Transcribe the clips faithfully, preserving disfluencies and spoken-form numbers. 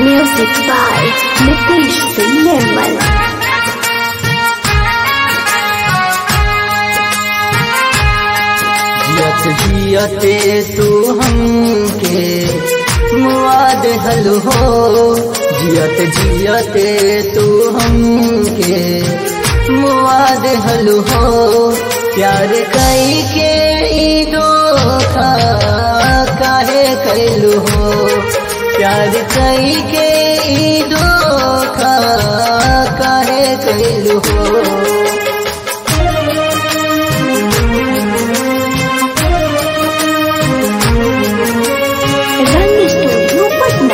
Music by Nitish Singh Nirmal. जियत जियते तू हमके मुआद हल हो, जियत जियते तू हमके मुआद हल हो। प्यार कई के ई धोखा काहे कैलू हो, प्यार कई के ई धोखा काहे कैलू हो। Run Studio Patna.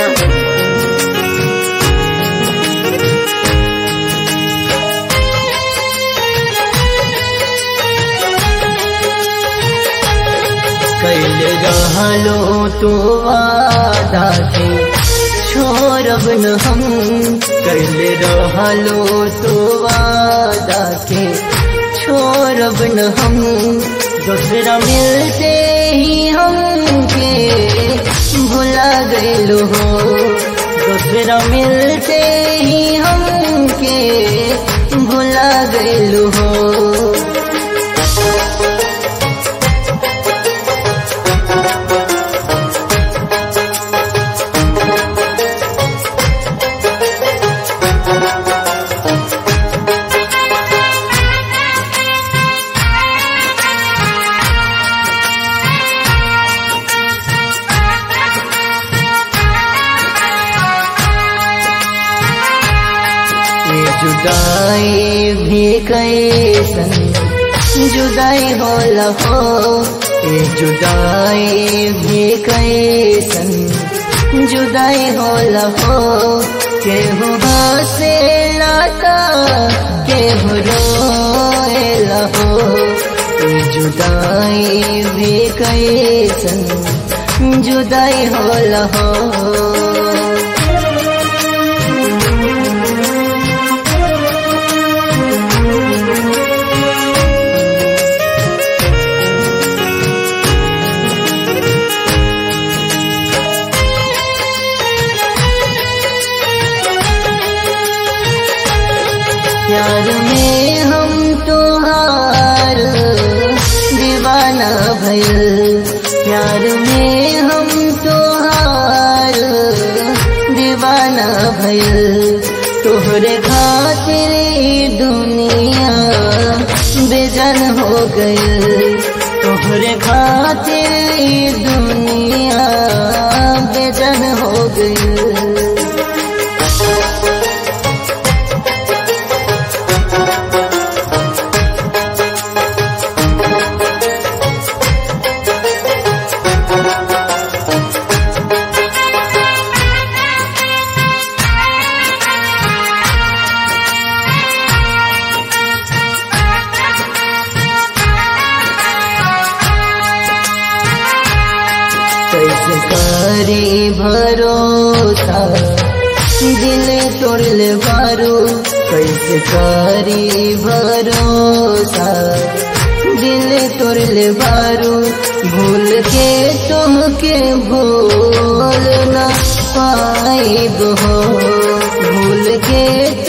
कैले रहलो तो वादा के छोड़ब न हम, कैले रहलो तो वादा के छोड़ब न हम। दूसरा मिलते ही हमके भुला गइलो हो, दूसरा मिलते ही हमके भुला गइलो हो। जुदाई भी कैसन जुदाई होला हो, ए जुदाई भी कैसन जुदाई होला हो। केहू हंसेला ता केहू रोएला हो, ए जुदाई भी कैसन जुदाई होला हो। प्यार में हम तोहार दीवाना भइल, प्यार में हम तोहार दीवाना भइल। तोहरे खातिर ई दुनिया बेजान हो गइल, तोहरे खातिर ई दुनिया बेजान हो गइल। कैसे करी भरोसा दिल तोड़ल बारू, कैसे करी भरोसा दिल तोड़ल बारू। भूल के तुमके भूल न पाइब हो, भूल के